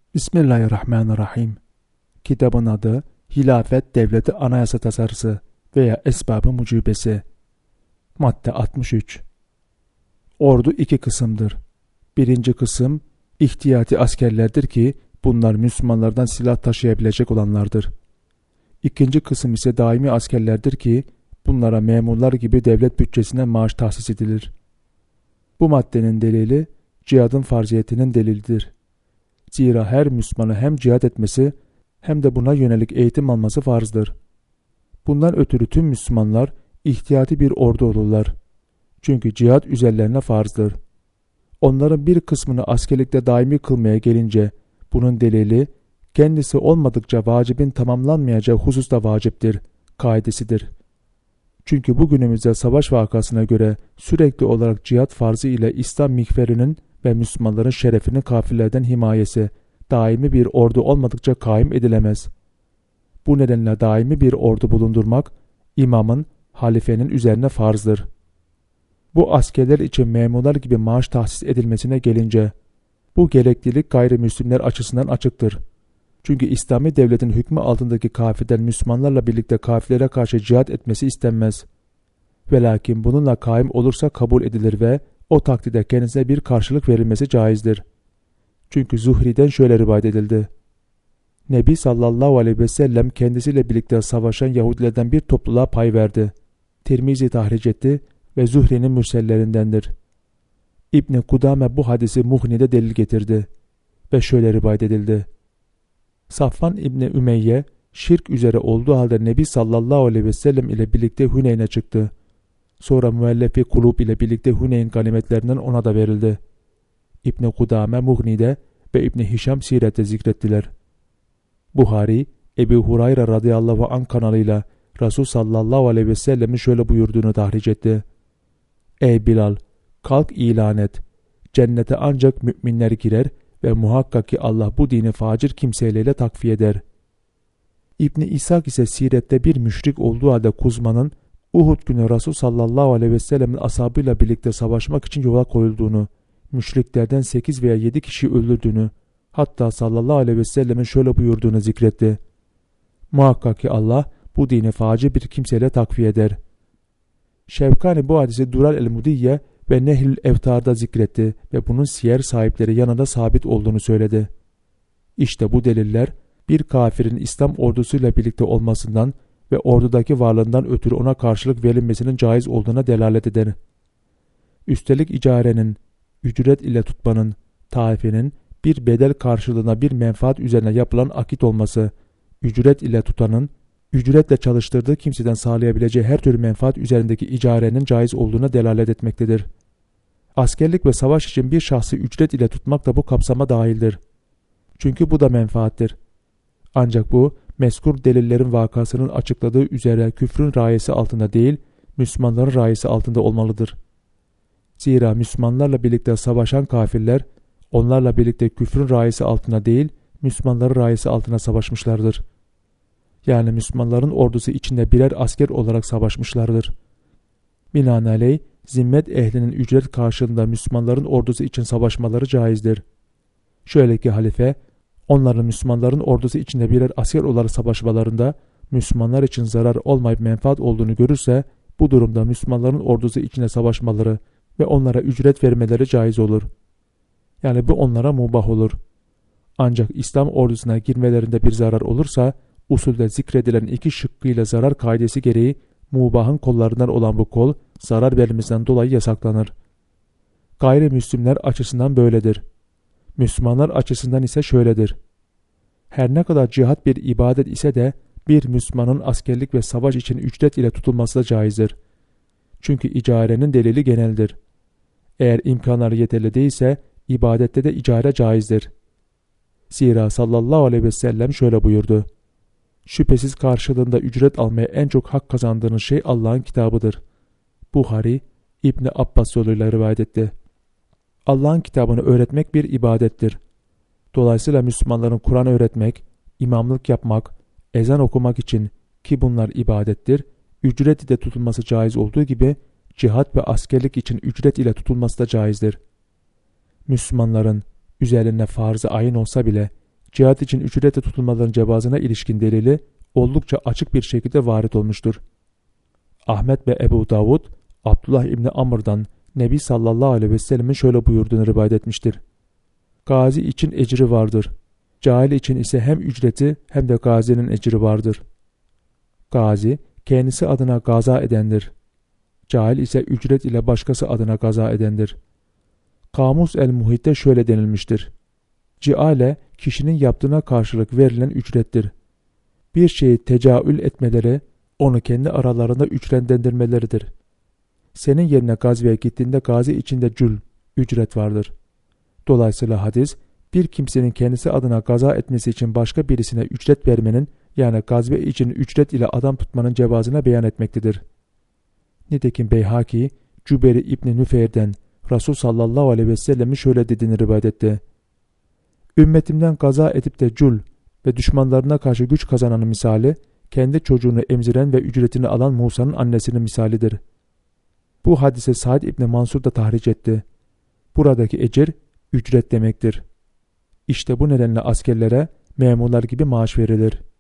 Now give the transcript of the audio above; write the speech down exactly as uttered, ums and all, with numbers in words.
Bismillahirrahmanirrahim. Kitabın adı Hilafet Devleti Anayasa Tasarısı veya Esbab-ı Mucibesi. Madde altmış üç. Ordu iki kısımdır. Birinci kısım ihtiyati askerlerdir ki bunlar Müslümanlardan silah taşıyabilecek olanlardır. İkinci kısım ise daimi askerlerdir ki bunlara memurlar gibi devlet bütçesinden maaş tahsis edilir. Bu maddenin delili cihadın farziyetinin delilidir. Zira her Müslümanı hem cihad etmesi hem de buna yönelik eğitim alması farzdır. Bundan ötürü tüm Müslümanlar ihtiyati bir ordu olurlar. Çünkü cihad üzerlerine farzdır. Onların bir kısmını askerlikte daimi kılmaya gelince bunun delili kendisi olmadıkça vacibin tamamlanmayacağı hususta vaciptir kaidesidir. Çünkü bugünümüzde savaş vakasına göre sürekli olarak cihad farzı ile İslam mihverinin ve Müslümanların şerefinin kafirlerden himayesi daimi bir ordu olmadıkça kaim edilemez. Bu nedenle daimi bir ordu bulundurmak imamın, halifenin üzerine farzdır. Bu askerler için memurlar gibi maaş tahsis edilmesine gelince bu gereklilik gayrimüslimler açısından açıktır. Çünkü İslami devletin hükmü altındaki kafirden Müslümanlarla birlikte kafirlere karşı cihad etmesi istenmez. Velakin bununla kaim olursa kabul edilir ve o takdirde kendisine bir karşılık verilmesi caizdir. Çünkü Zuhri'den şöyle rivayet edildi. Nebi sallallahu aleyhi ve sellem kendisiyle birlikte savaşan Yahudilerden bir topluluğa pay verdi. Tirmizi tahric etti ve Zuhri'nin mürsellerindendir. İbn Kudame bu hadisi Muhni'de delil getirdi ve şöyle rivayet edildi. Safvan İbni Ümeyye şirk üzere olduğu halde Nebi sallallahu aleyhi ve sellem ile birlikte Huneyn'e çıktı. Sonra müellefi kulub ile birlikte Huneyn ganimetlerinden ona da verildi. İbn Kudame Muhni'de ve İbn Hişam Siret'te zikrettiler. Buhari, Ebu Hurayra radıyallahu anh kanalıyla Resul sallallahu aleyhi ve sellemin şöyle buyurduğunu tahric etti. Ey Bilal, kalk ilan et. Cennete ancak müminler girer ve muhakkak ki Allah bu dini facir kimseyle takviye eder. İbn İshak ise Siret'te bir müşrik olduğu halde Kuzma'nın Uhud günü Resul sallallahu aleyhi ve sellemin ashabıyla birlikte savaşmak için yola koyulduğunu, müşriklerden sekiz veya yedi kişi öldürdüğünü, hatta sallallahu aleyhi ve sellemin şöyle buyurduğunu zikretti. Muhakkak ki Allah bu dini facir bir kimseyle takviye eder. Şevkani bu hadisi Dural el-Mudiyye ve Nehlül Evtar'da zikretti ve bunun siyer sahipleri yanında sabit olduğunu söyledi. İşte bu deliller bir kafirin İslam ordusuyla birlikte olmasından ve ordudaki varlığından ötürü ona karşılık verilmesinin caiz olduğuna delalet eder. Üstelik icarenin, ücret ile tutmanın, taifenin bir bedel karşılığına bir menfaat üzerine yapılan akit olması, ücret ile tutanın, ücretle çalıştırdığı kimseden sağlayabileceği her türlü menfaat üzerindeki icarenin caiz olduğuna delalet etmektedir. Askerlik ve savaş için bir şahsı ücret ile tutmak da bu kapsama dahildir. Çünkü bu da menfaattir. Ancak bu, mezkur delillerin vakasının açıkladığı üzere küfrün rayesi altında değil, Müslümanların rayesi altında olmalıdır. Zira Müslümanlarla birlikte savaşan kafirler, onlarla birlikte küfrün rayesi altına değil, Müslümanların rayesi altına savaşmışlardır. Yani Müslümanların ordusu içinde birer asker olarak savaşmışlardır. Binaenaleyh, zimmet ehlinin ücret karşılığında Müslümanların ordusu için savaşmaları caizdir. Şöyle ki halife, onların Müslümanların ordusu içinde birer asker olarak savaşmalarında Müslümanlar için zarar olmayıp menfaat olduğunu görürse, bu durumda Müslümanların ordusu içinde savaşmaları ve onlara ücret vermeleri caiz olur. Yani bu onlara mubah olur. Ancak İslam ordusuna girmelerinde bir zarar olursa, usulde zikredilen iki şıkkıyla zarar kaidesi gereği mubahın kollarından olan bu kol, zarar vermesinden dolayı yasaklanır. Gayrimüslimler açısından böyledir. Müslümanlar açısından ise şöyledir. Her ne kadar cihat bir ibadet ise de bir Müslümanın askerlik ve savaş için ücret ile tutulması da caizdir. Çünkü icarenin delili geneldir. Eğer imkanları yeterli değilse ibadette de icare caizdir. Zira sallallahu aleyhi ve sellem şöyle buyurdu. Şüphesiz karşılığında ücret almaya en çok hak kazandığınız şey Allah'ın kitabıdır. Buhari, İbni Abbas yoluyla rivayet etti. Allah'ın kitabını öğretmek bir ibadettir. Dolayısıyla Müslümanların Kur'an öğretmek, imamlık yapmak, ezan okumak için ki bunlar ibadettir, ücret ile tutulması caiz olduğu gibi cihat ve askerlik için ücret ile tutulması da caizdir. Müslümanların üzerine farz-ı ayın olsa bile cihat için ücretle tutulmaların cevazına ilişkin delili oldukça açık bir şekilde varit olmuştur. Ahmet ve Ebu Davud, Abdullah İbni Amr'dan Nebi sallallahu aleyhi ve sellemin şöyle buyurduğunu rivayet etmiştir. Gazi için ecri vardır. Cahil için ise hem ücreti hem de gazinin ecri vardır. Gazi, kendisi adına gaza edendir. Cahil ise ücret ile başkası adına gaza edendir. Kamus el-Muhit'te şöyle denilmiştir. Ciale, kişinin yaptığına karşılık verilen ücrettir. Bir şeyi tecaül etmeleri, onu kendi aralarında ücretlendirmeleridir. Senin yerine gazveye gittiğinde gazi içinde cül, ücret vardır. Dolayısıyla hadis, bir kimsenin kendisi adına gaza etmesi için başka birisine ücret vermenin, yani gazve için ücret ile adam tutmanın cevazına beyan etmektedir. Nitekim Beyhaki, Cüberi İbni Nüfeyr'den Resul sallallahu aleyhi ve sellem'in şöyle dediğini rivayet etti. Ümmetimden gaza edip de cül ve düşmanlarına karşı güç kazananın misali, kendi çocuğunu emziren ve ücretini alan Musa'nın annesinin misalidir. Bu hadise Said İbni Mansur da tahric etti. Buradaki ecir, ücret demektir. İşte bu nedenle askerlere memurlar gibi maaş verilir.